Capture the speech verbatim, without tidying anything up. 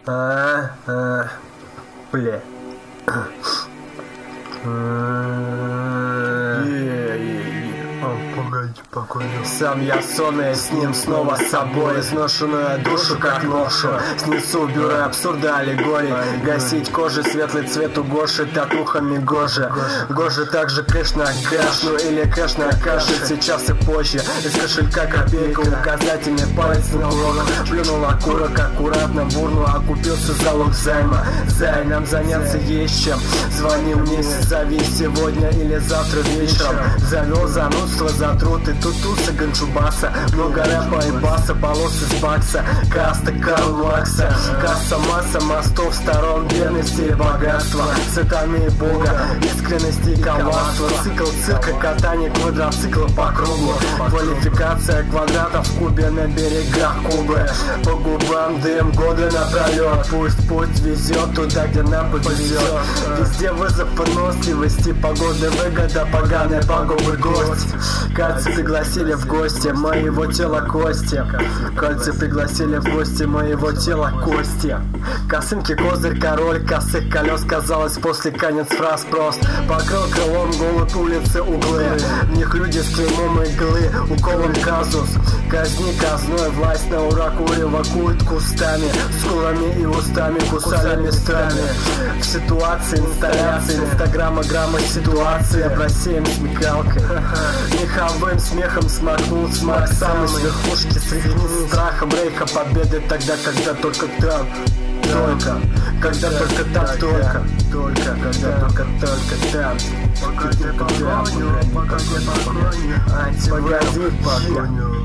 А, а, бля. Сам я сонный, с ним снова с собой. Изношенную душу, как ношу, снесу бюро абсурда, аллегорий. Гасить кожи, светлый цвет у Гоши, татухами Гожи. Гожи также кэш на кэш, ну или кэш на кэше. Сейчас и позже, из кошелька копейка, указательный палец на урок. Плюнул окурок, аккуратно бурну, окупился залог займа. Зай, нам заняться есть чем. Звони мне, зови сегодня или завтра вечером. Завел занудство, затрут и тутуса, ганчубаса. Много рэпа и баса, полосы с бакса. Каста Карл Маркса. Касса, масса мостов, сторон бедности и богатства. Сатаны и бога, искренности и коварства. Цикл цирка, катание квадроцикла по кругу. Квалификация квадратов в кубе на берегах Кубы. По губам дым, годы напролет. Пусть путь везет туда, где нам повезет. Везде вызов выносливости, погоды выгода, поганая пагубы гость. Кольцы пригласили в гости моего тела кости. Кольцы пригласили в гости моего тела кости. Косынки, козырь, король косых колес, казалось, после конец фраз прост. Покрыл крылом голубь улицы углы. В них люди с клеймом иглы, уколом казус. Казни казной, власть на ура курева, культ кустами, скулами и устами, кусали местами. В ситуации, инсталляции, инстаграма, грамма ситуации. Просеем смекалкой. Меховым смехом смакнул смак самой с верхушки, срыгнул страхом рейха победы тогда, когда только там. Только, когда только там, только, только, когда только только там. Погоди, погоди, погоди, погоди, погоди,